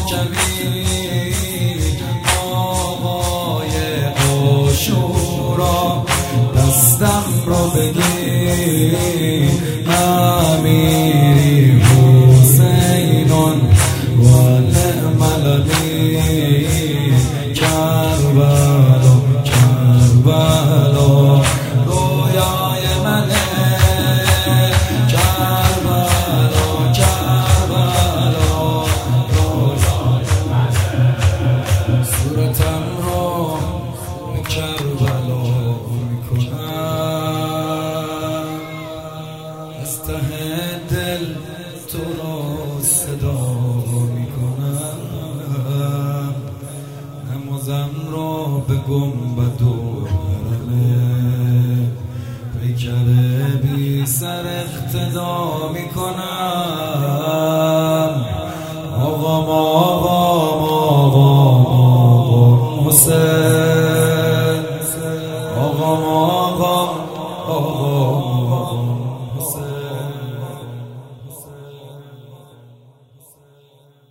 شنید آقای عاشورا دستم رو بگیر امیری حسینون و نعم الامین کربلا کربلا رویای منه کربلا کربلا رویای منه صورتم رو به کربلا میکنم از ته دل تو را صدا میکنم نمازم را به گنبد و حرمه پیکر بی سر اقتدا میکنم آقام آقام آقام آقام حسین آقام آقام آقام